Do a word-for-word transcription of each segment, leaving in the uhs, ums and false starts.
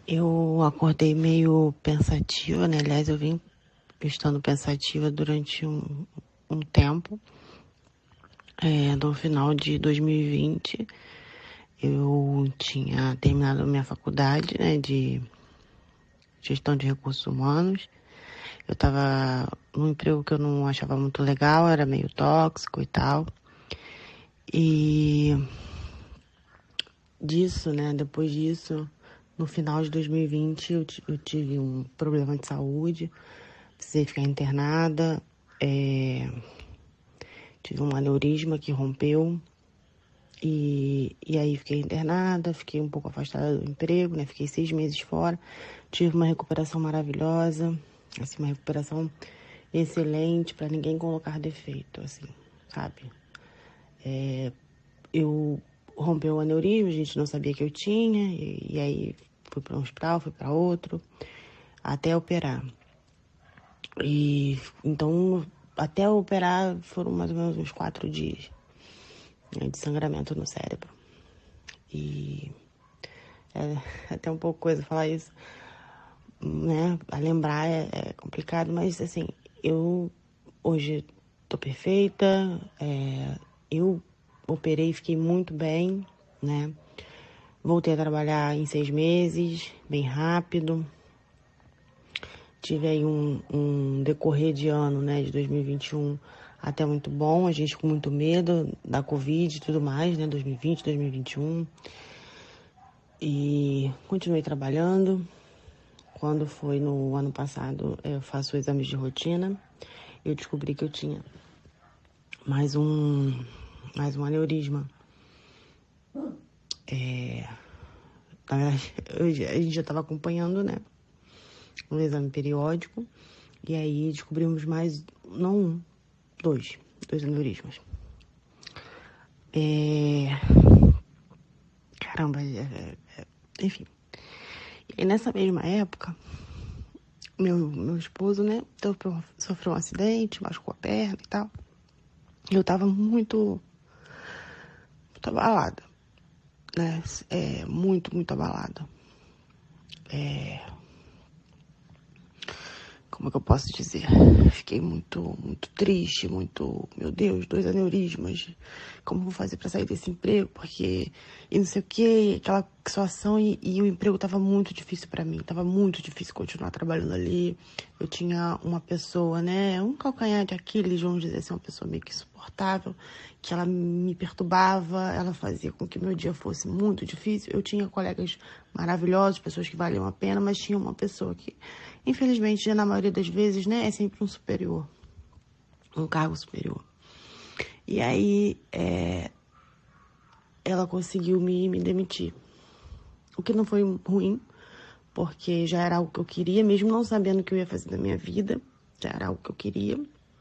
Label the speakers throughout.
Speaker 1: Eu acordei meio pensativa, né? Aliás, eu vim estando pensativa durante um, um tempo. É, no final de dois mil e vinte, eu tinha terminado a minha faculdade, né, de gestão de recursos humanos. Eu estava num emprego que eu não achava muito legal, era meio tóxico e tal. E disso, né, depois disso, no final de dois mil e vinte, eu, eu tive um problema de saúde, precisei ficar internada, é, tive um aneurisma que rompeu, e, e aí fiquei internada, fiquei um pouco afastada do emprego, né, fiquei seis meses fora, tive uma recuperação maravilhosa, assim, uma recuperação excelente, para ninguém colocar defeito, assim, sabe? É, eu rompeu o aneurisma, a gente não sabia que eu tinha, e, e aí fui para um hospital, fui para outro, até operar. E então, até operar foram mais ou menos uns quatro dias, né, de sangramento no cérebro. E é até um pouco coisa falar isso, né? A lembrar é, é complicado, mas assim, eu hoje tô perfeita, é, eu operei e fiquei muito bem, né? Voltei a trabalhar em seis meses, bem rápido. Tive aí um, um decorrer de ano, né, de dois mil e vinte e um até muito bom. A gente com muito medo da Covid e tudo mais, né, dois mil e vinte, dois mil e vinte e um. E continuei trabalhando. Quando foi no ano passado, eu faço exames de rotina. Eu descobri que eu tinha mais um, mais um aneurisma. É, na verdade, eu, a gente já estava acompanhando, né, um exame periódico. E aí descobrimos mais, não um, dois, dois aneurismas. É... Caramba, é, é, enfim. E nessa mesma época, meu, meu esposo, né, sofreu um acidente, machucou a perna e tal. Eu tava muito, muito abalada, né, é, muito, muito abalada. É... Como é que eu posso dizer? Fiquei muito, muito triste, muito... Meu Deus, dois aneurismas. Como eu vou fazer para sair desse emprego? Porque... E não sei o quê, aquela situação. E, e o emprego tava muito difícil para mim. Tava muito difícil continuar trabalhando ali. Eu tinha uma pessoa, né? Um calcanhar de Aquiles, vamos dizer assim, uma pessoa meio que insuportável. Que ela me perturbava, ela fazia com que meu dia fosse muito difícil. Eu tinha colegas maravilhosos, pessoas que valiam a pena, mas tinha uma pessoa que... Infelizmente, na maioria das vezes, né, é sempre um superior, um cargo superior. E aí, é, ela conseguiu me, me demitir. O que não foi ruim, porque já era algo que eu queria, mesmo não sabendo o que eu ia fazer da minha vida, já era algo que eu queria.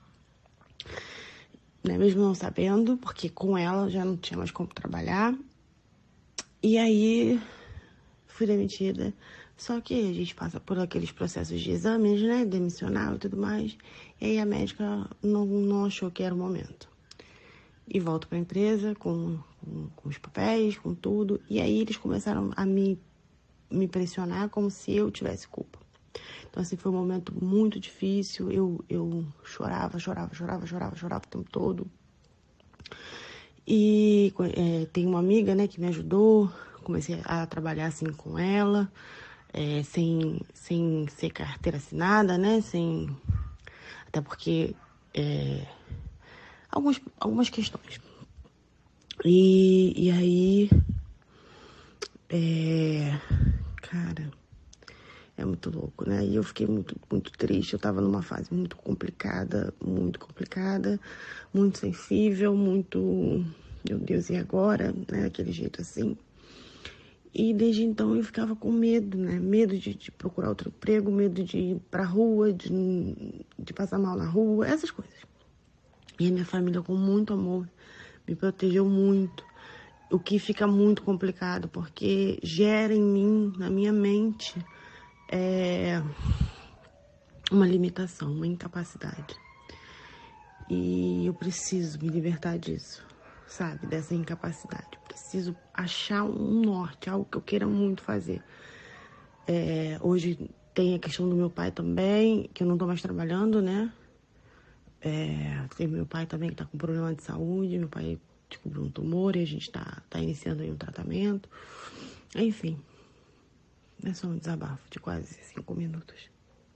Speaker 1: Né, mesmo não sabendo, porque com ela já não tinha mais como trabalhar. E aí, fui demitida. Só que a gente passa por aqueles processos de exames, né, demissional e tudo mais. E aí a médica não, não achou que era o momento. E volto para a empresa com, com, com os papéis, com tudo. E aí eles começaram a me, me pressionar como se eu tivesse culpa. Então, assim, foi um momento muito difícil. Eu, eu chorava, chorava, chorava, chorava, chorava o tempo todo. E é, tem uma amiga, né, que me ajudou. Comecei a trabalhar, assim, com ela. É, sem, sem ser carteira assinada, né? Sem... Até porque... É, alguns, algumas questões. E, e aí... É, cara... É muito louco, né? E eu fiquei muito, muito triste. Eu tava numa fase muito complicada, muito complicada, muito sensível, muito... Meu Deus, e agora? Né? Daquele jeito assim. E desde então eu ficava com medo, né? Medo de, de procurar outro emprego, medo de ir pra rua, de, de passar mal na rua, essas coisas. E a minha família, com muito amor, me protegeu muito. O que fica muito complicado, porque gera em mim, na minha mente, é, uma limitação, uma incapacidade. E eu preciso me libertar disso, sabe? Dessa incapacidade. Preciso achar um norte, algo que eu queira muito fazer. É, hoje tem a questão do meu pai também, que eu não tô mais trabalhando, né? É, tem meu pai também que tá com problema de saúde, meu pai descobriu um tumor e a gente tá, tá iniciando aí um tratamento. Enfim, é só um desabafo de quase cinco minutos.